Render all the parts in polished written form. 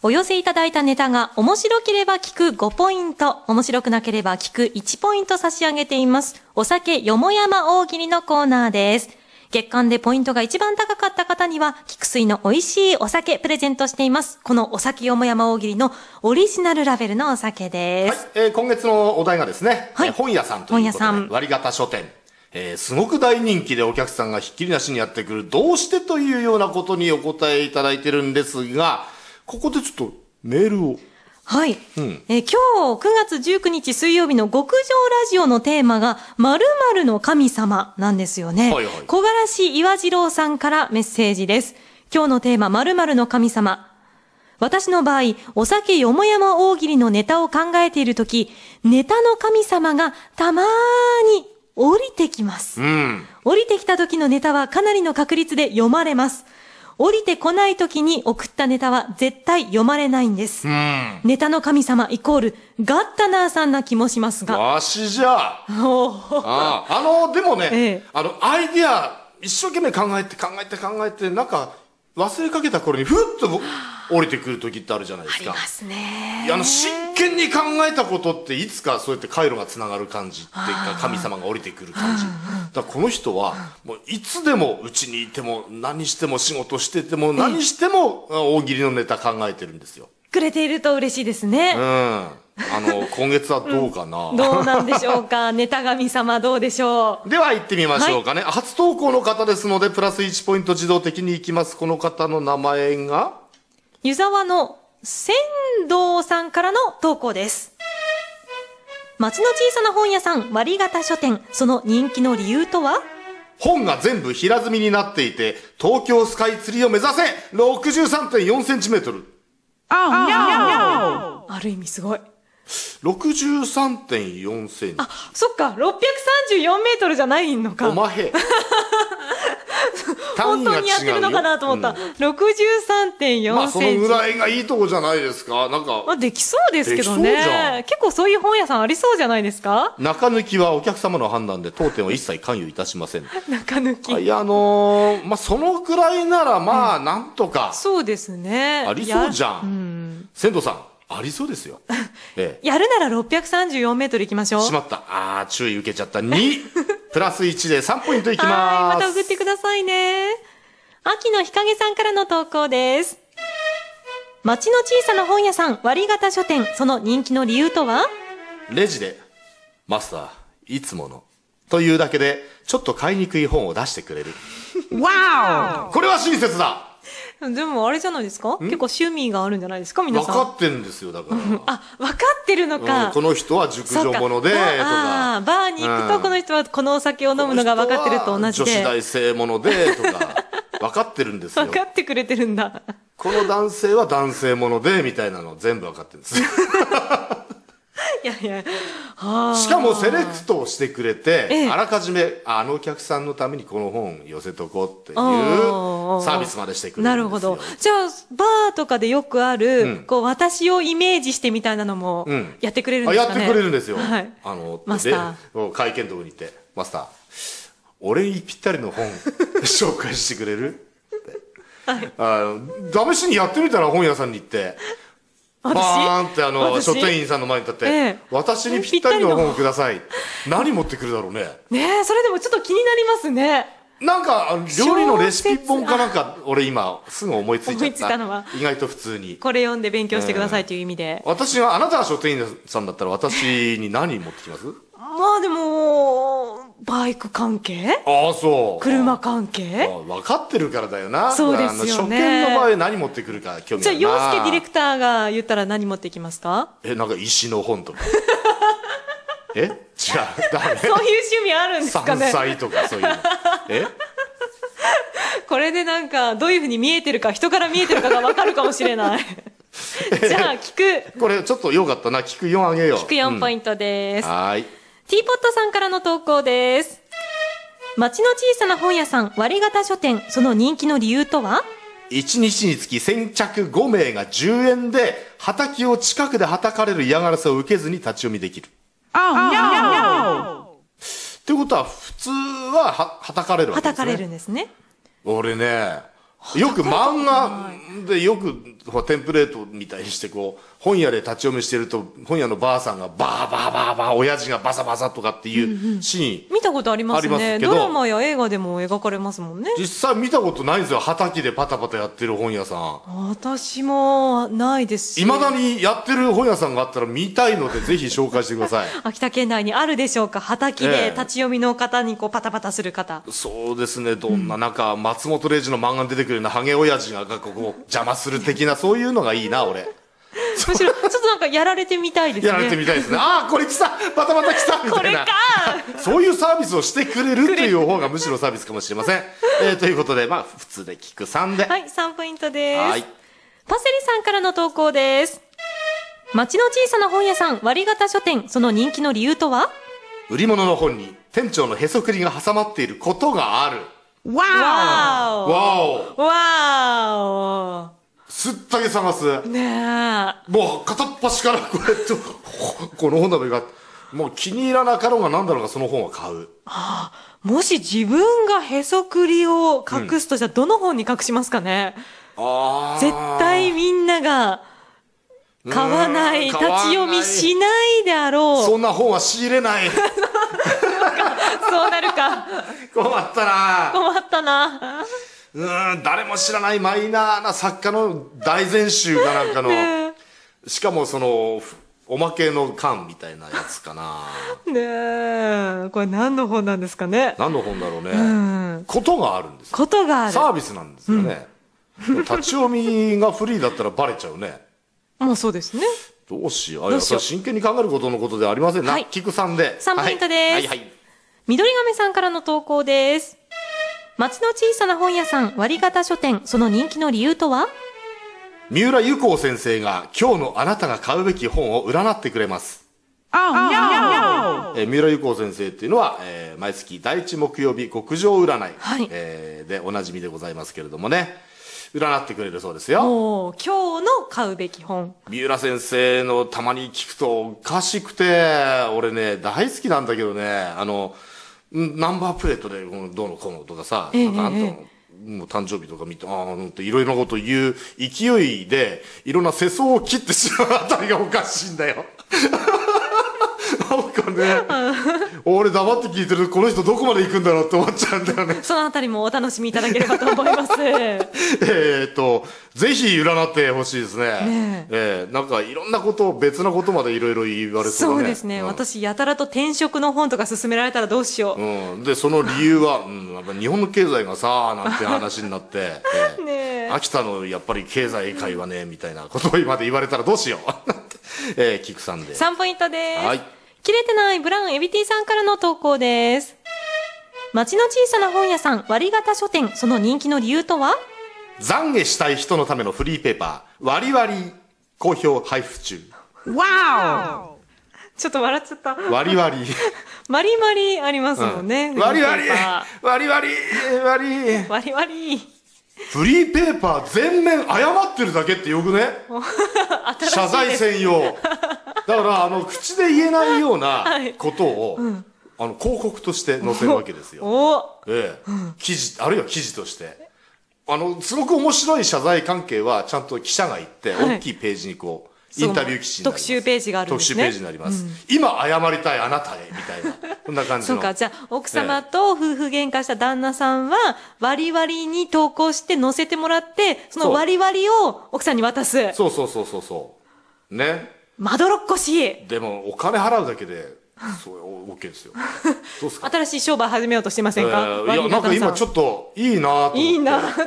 お寄せいただいたネタが面白ければ聞く5ポイント、面白くなければ聞く1ポイント差し上げています。お酒よもやま大喜利のコーナーです。月間でポイントが一番高かった方には、菊水の美味しいお酒プレゼントしています。このお酒よもやま大喜利のオリジナルラベルのお酒です。 はい、今月のお題がですね、はい、本屋さんということで、割形書店。すごく大人気でお客さんがひっきりなしにやってくる、どうしてというようなことにお答えいただいてるんですが、ここでちょっとメールを。 はい。今日9月19日水曜日の極上ラジオのテーマが〇〇の神様なんですよね。 はいはい。 小柄し岩次郎さんからメッセージです。今日のテーマ〇〇の神様。私の場合、お酒よもやま大喜利のネタを考えているとき、ネタの神様がたまーに降りてきます。降りてきた時のネタはかなりの確率で読まれます。降りてこない時に送ったネタは絶対読まれないんです。ネタの神様イコールガッタナーさんな気もしますが。 わしじゃ。でもね、アイディア一生懸命考えて、なんか忘れかけた頃にふっと降りてくる時ってあるじゃないですか。 ありますね。 真剣に考えたことっていつかそうやって回路がつながる感じっていうか、神様が降りてくる感じ。だからこの人はもういつでもうちにいても何しても仕事してても何しても大喜利のネタ考えてるんですよ。 くれていると嬉しいですね。 今月はどうかな、 どうなんでしょうか。ネタ神様どうでしょう。 では行ってみましょうかね。初投稿の方ですのでプラス1ポイント自動的に行きます。この方の名前が湯沢の仙道さんからの投稿です。町の小さな本屋さん割形書店、その人気の理由とは？ 本が全部平積みになっていて、東京スカイツリーを目指せ 63.4 センチメートル。 ある意味すごい。 63.4 センチ。 そっか、634メートルじゃないのか。 おまへ。 本当にやってるのかなと思った。63.4 センチ。 そのぐらいがいいとこじゃないですか。なんか。 できそうですけどね。結構そういう本屋さんありそうじゃないですか？ 中抜きはお客様の判断で当店は一切関与いたしません。 中抜き。 そのぐらいならなんとか。 そうですね。 ありそうじゃん。仙道さん。ありそうですよ。 やるなら634メートル行きましょう。 しまった。注意受けちゃった。2、プラス1で3ポイントいきます。 また送ってくださいね。秋の日陰さんからの投稿です。町の小さな本屋さん、割形書店、その人気の理由とは？ レジで、マスター、いつもの。というだけで、ちょっと買いにくい本を出してくれる。 わお！これは親切だ。 でもあれじゃないですか？結構趣味があるんじゃないですか皆さん。 分かってるんですよ、だから。 分かってるのか。 この人は熟女者で、とか。 バーに行くとこの人はこのお酒を飲むのが分かってると同じで。 女子大生者で、とか。分かってるんですよ。 分かってくれてるんだ。 この男性は男性者で、みたいなの全部分かってるんですよ。しかもセレクトをしてくれて、あらかじめお客さんのためにこの本寄せとこうっていうサービスまでしてくれるんですよ。 なるほど。じゃあバーとかでよくある、私をイメージしてみたいなのもやってくれるんですかね？ やってくれるんですよ。 マスター会見のとこに行って、マスター俺にぴったりの本紹介してくれる試しにやってみたら、本屋さんに行ってバーンって書店員さんの前に立って、私にぴったりの本をください。何持ってくるだろうね。 ねえ、それでもちょっと気になりますね。 なんか料理のレシピ本かなんか、俺今すぐ思いついちゃった。 思いついたのは意外と普通にこれ読んで勉強してくださいという意味で。 あなたが書店員さんだったら私に何持ってきます？ でもバイク関係？ そう。 車関係？ 分かってるからだよな。 そうですよね。 書店の場合何持ってくるか興味あるな。 じゃあ陽介ディレクターが言ったら何持ってきますか？ なんか石の本とか。違う、ダメ。 そういう趣味あるんですかね。 山菜とかそういうの。 これでなんかどういうふうに見えてるか、人から見えてるかが分かるかもしれない。じゃあ聞く。 これちょっとよかったな。聞く4あげよう。 聞く4ポイントです。 はい。 ティーポットさんからの投稿です。町の小さな本屋さん割形書店、その人気の理由とは ？1日につき先着5名が10円ではたきを近くではたかれる嫌がらせを受けずに立ち読みできる。ってことは普通ははたかれるわけですね。 はたかれるんですね。 俺ね、よく漫画でよくテンプレートみたいにしてこう本屋で立ち読みしてると本屋のばあさんがバーバーバーバー親父がバサバサとかっていうシーン、 見たことありますありますね。 けどドラマや映画でも描かれますもんね。 実際見たことないんですよ。畑でパタパタやってる本屋さん。 私もないですし。 いまだにやってる本屋さんがあったら見たいのでぜひ紹介してください。 秋田県内にあるでしょうか。畑で立ち読みの方にこうパタパタする方。 そうですね。どんななんか松本零士の漫画に出てくるようなハゲ親父がこう邪魔する的なそういうのがいいな俺。 むしろちょっとなんかやられてみたいですね。 やられてみたいですね。ああこれ来たバタバタ来たみたいな。 これかそういうサービスをしてくれるという方がむしろサービスかもしれません。ということでまあ普通で聞く3で。 はい、3ポイントです。 はい。 パセリさんからの投稿です。町の小さな本屋さん割型書店、その人気の理由とは？ 売り物の本に店長のへそくりが挟まっていることがある。 わーわおおわすったげ探す。 ーねえ。 もう片っ端からこうやってこの本棚がもう気に入らなかろうがなんだろうがその本は買う。 もし自分がへそくりを隠すとしたらどの本に隠しますかね？ ああ絶対みんなが買わない、立ち読みしないであろう。 そんな本は仕入れない。 そうなるか。 困ったな。 困ったな。 誰も知らないマイナーな作家の大全集かなんかの、しかもそのおまけの巻みたいなやつかな。 ねえ、これ何の本なんですかね。 何の本だろうね。ことがあるんですよ。 ことがある。 サービスなんですよね。立ち読みがフリーだったらバレちゃうね。 もうそうですね。 どうしよう。それ真剣に考えることのことではありませんな。 はい菊さんで。 3ポイントです。 はいはい。 緑亀さんからの投稿です。町の小さな本屋さん割型書店、その人気の理由とは？ 三浦友好先生が今日のあなたが買うべき本を占ってくれます。三浦友好先生っていうのは、毎月第一木曜日極上占い、 はい、 でおなじみでございますけれどもね、占ってくれるそうですよ。 もう今日の買うべき本。 三浦先生のたまに聞くとおかしくて、俺ね大好きなんだけどね、ナンバープレートでどうのこうのとかさ、なんかあんたのもう誕生日とか見て、いろいろなこと言う勢いでいろんな世相を切ってしまうあたりがおかしいんだよ。なんかね、俺黙って聞いてるとこの人どこまで行くんだろうって思っちゃうんだよね。 そのあたりもお楽しみいただければと思います。 ぜひ占ってほしいですね。なんかいろんなこと別なことまでいろいろ言われそうだね。 そうですね、私やたらと転職の本とか勧められたらどうしよう。 でその理由は、やっぱ日本の経済がさなんて話になって、秋田のやっぱり経済界はねみたいなことを今で言われたらどうしよう。菊さんで 3ポイントです。 はい。 切れてないブラウンエビティさんからの投稿です。町の小さな本屋さん割型書店、その人気の理由とは？ 懺悔したい人のためのフリーペーパー割り割り好評配布中。 わお、ちょっと笑っちゃった。 割り割りマリマリありますもんね。 割り割り割り割り割り割り割りフリーペーパー全面謝ってるだけってよくね。謝罪専用だから口で言えないようなことを、広告として載せるわけですよ。記事あるいは記事としてすごく面白い謝罪関係はちゃんと記者が行って大きいページにこうインタビュー記事になります。 特集ページがあるんですね。 特集ページになります。今謝りたいあなたへみたいなこんな感じの。 そうか、じゃあ奥様と夫婦喧嘩した旦那さんは割り割りに投稿して載せてもらって、その割り割りを奥さんに渡す。 そうね。 まどろっこしい。 でもお金払うだけでそう OK ですよ。どうですか？ 新しい商売始めようとしてませんか？ いやなんか今ちょっといいなと思って。 いいなって。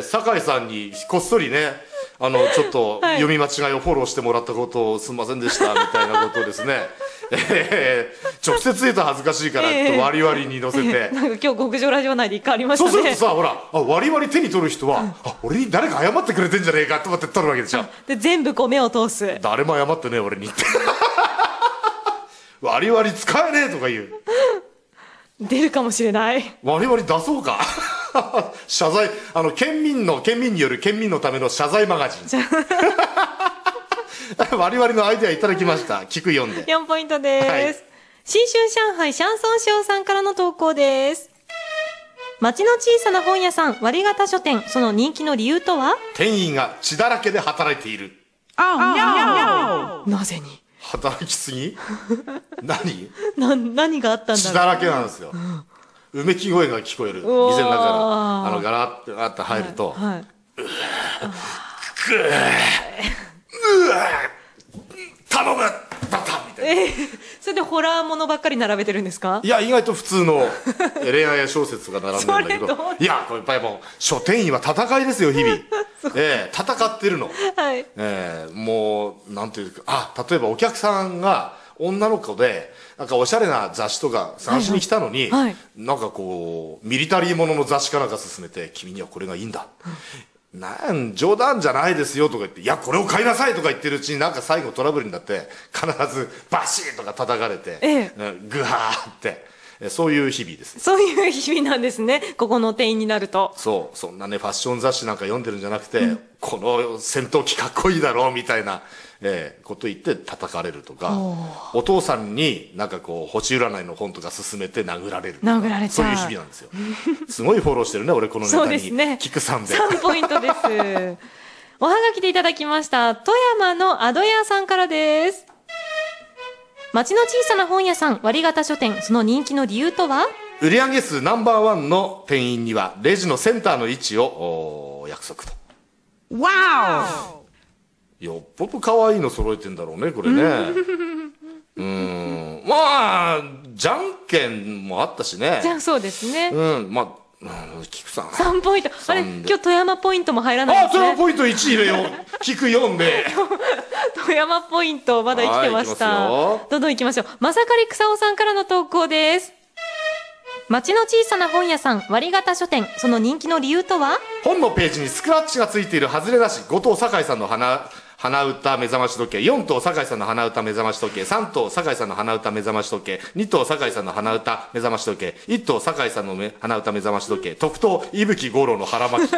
酒井さんにこっそりねちょっと読み間違いをフォローしてもらったことをすみませんでしたみたいなことをですね。直接言うと恥ずかしいから割り割りに載せて。 なんか今日極上ラジオ内で一回ありましたね。 そうするとさほら割り割り手に取る人は、俺に誰か謝ってくれてんじゃねえかと思って取るわけでしょ。 で全部こう目を通す。 誰も謝ってねえ俺にって。割り割り使えねえとか言う。 出るかもしれない。 割り割り出そうか。謝罪県民による県民のための謝罪マガジン。割り割りのアイデアいただきました。聞く読んで 4ポイントです。新春上海シャンソンショーさんからの投稿です。 町の小さな本屋さん、割形書店、その人気の理由とは？ 店員が血だらけで働いている。 なぜに？ 働きすぎ何何があったんだろう。 血だらけなんですよ。うめき声が聞こえる。店の中からガラッとあって入ると、 はい。 頼むバタンみたいな。 それでホラーものばっかり並べてるんですか？ いや、意外と普通の恋愛小説が並んでるんだけどそれどう、 いや、これやっぱりもう書店員は戦いですよ、日々。戦ってるの。 はい。 もうなんていうか、例えばお客さんが女の子でなんかおしゃれな雑誌とか探しに来たのに、 はいはいなんかこうミリタリーものの雑誌かなんか勧めて、君にはこれがいいんだ、冗談じゃないですよとか言って、いやこれを買いなさいとか言ってるうちに、なんか最後トラブルになって必ずバシーンとか叩かれて、グハーって、そういう日々です。 そういう日々なんですね。ここの店員になると。 そう、そんなねファッション雑誌なんか読んでるんじゃなくて、この戦闘機かっこいいだろうみたいな、こと言って叩かれるとか、お父さんになんかこう星占いの本とか勧めて殴られるとか、 殴られちゃう。 そういう日々なんですよ。すごいフォローしてるね、俺このネタに。 そうですね。 キクさんで。 3ポイントです。おはがきでいただきました。富山のアドヤさんからです。町の小さな本屋さん、割形書店、その人気の理由とは？ 売上数ナンバーワンの店員にはレジのセンターの位置を約束と。 わお！よっぽど可愛いの揃えてんだろうね、これね。まあじゃんけんもあったしね。 じゃあそうですね。 まあ菊さん 3ポイント。あれ、今日富山ポイントも入らないですね。 富山ポイント1入れよう。菊4で。 富山ポイントまだ生きてました。どんどん行きましょう。まさかり草尾さんからの投稿です。町の小さな本屋さん、割形書店、その人気の理由とは？ 本のページにスクラッチがついている外れなし、5等酒井さんの鼻歌目覚まし時計、4等酒井さんの鼻歌目覚まし時計、3等酒井さんの鼻歌目覚まし時計、2等酒井さんの鼻歌目覚まし時計、1等酒井さんの鼻歌目覚まし時計、特等伊吹五郎の腹巻き。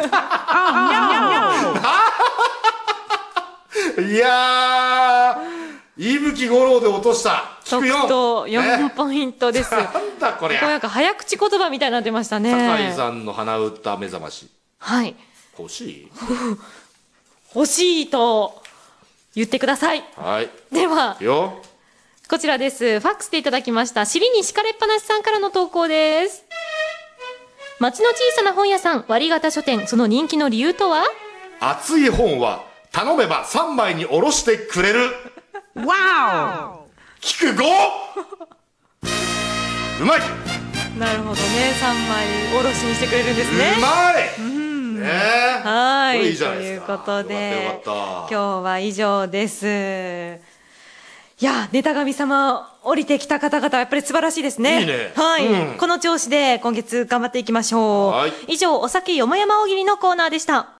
いや伊吹五郎で落とした。 特等4ポイントです。 なんだこれ。 これなんか早口言葉みたいになってましたね。 酒井さんの鼻歌目覚まし。 はい。 欲しい欲しいと言ってください。 はい。 では、こちらです。ファックスでいただきました。尻に敷かれっぱなしさんからの投稿です。町の小さな本屋さん、割形書店、その人気の理由とは？ 熱い本は頼めば3枚におろしてくれる。 わお！ 菊 5！ うまい！ なるほどね。3枚おろしにしてくれるんですね。 うまい！ はい。 いいじゃないですか。 ということで、 よかったよかった。 今日は以上です。いや、ネタ神様降りてきた方々はやっぱり素晴らしいですね。 いいね。 はい。この調子で今月頑張っていきましょう。以上、お酒よもやま大喜利のコーナーでした。